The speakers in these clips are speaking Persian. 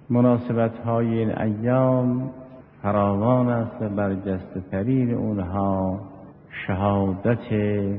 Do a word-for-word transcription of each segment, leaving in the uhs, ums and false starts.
مناسبت های این ایام فراوان است و برجسته ترین اونها شهادت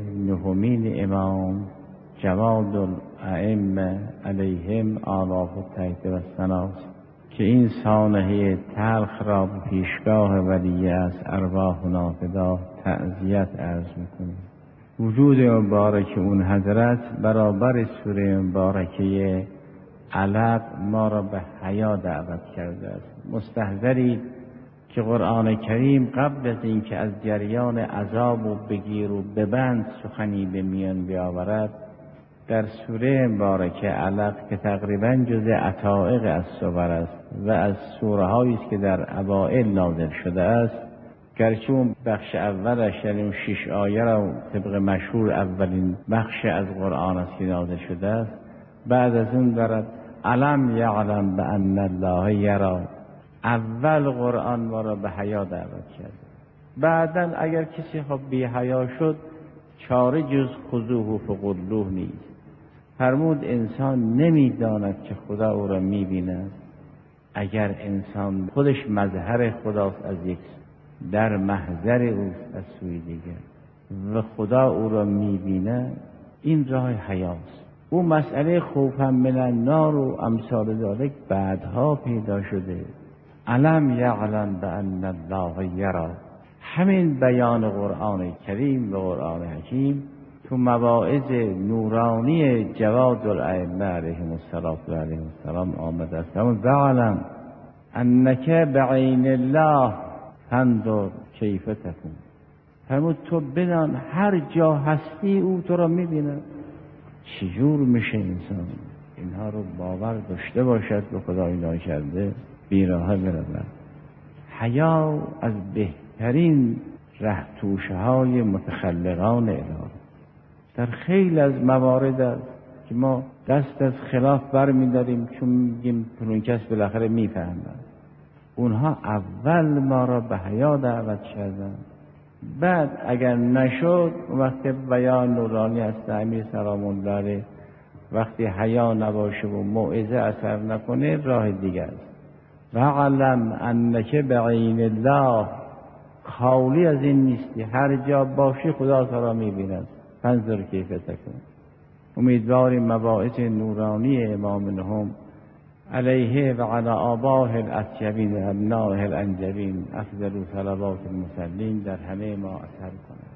نهمین امام جواد الائمه علیهم آلاف التحیه و ثناست که این سانحه تلخ را به پیشگاه ولی از ارواحنا فدا تعزیت عرض میکنیم. وجود مبارک اون حضرت برابر سوره مبارکه علق ما را به حیا دعوت کرده است. مستحضرید که قرآن کریم قبل از اینکه از جریان عذاب و بگیر و ببند سخنی به میان بیاورد، در سوره مبارکه علق که تقریبا جز عتائق از صور است و از سوره هایی است که در اوائل نازل شده است، گرچه اون بخش اولش یعنی اون شش آیه را طبق مشهور اولین بخش از قرآن است که نازل شده است، بعد از اون دارد علم یعلم بأن الله یری. اول قرآن ما را به حیا دعوت کرده، بعدا اگر کسی خب بی حیا شد چاره جز خذوه فغلوه نیست. فرمود انسان نمیداند که خدا او را میبیند. اگر انسان خودش مظهر خداست از یک در محضر اوست از سوی دیگر و خدا او را میبیند، این راه حیاست. او مسئله خوفم من النار و امثال ذالک بعدها پیدا شده. علم یعلم بأن الله یری. همین بیان قرآن کریم و قرآن حکیم تو مواعظ نورانی جواد الائمه علیهم السلام و علیهم السلام آمده است. وعلم انک بعین الله فانظر کیف تکون. فرمود تو بدان هر جا هستی او تو را میبیند. چجور میشه انسان اینها رو باور داشته باشد به خدای ناکرده بیراه برود؟ حیا از بهترین ره توشه های متخلقان الهی. در خیلی از موارد است که ما دست از خلاف بر می داریم چون میگیم فلان کس بالاخره میفهمد. اونها اول ما را به حیا دعوت کردن، بعد اگر نشد وقتی بیان نورانی است امیر سلام الله علیه، وقتی حیا نباشه و موعظه اثر نکنه راه دیگر است. و علم انک بعین الله، خالی از این نیستی، هر جا باشی خدا تو را میبیند. فانظر کیف تکون. امیدواریم مواعظ نورانی امام نهم علیه و علی آبائه الاطیبین و ابنائه الانجبین افضل صلوات المصلین در همه ما اثر کند.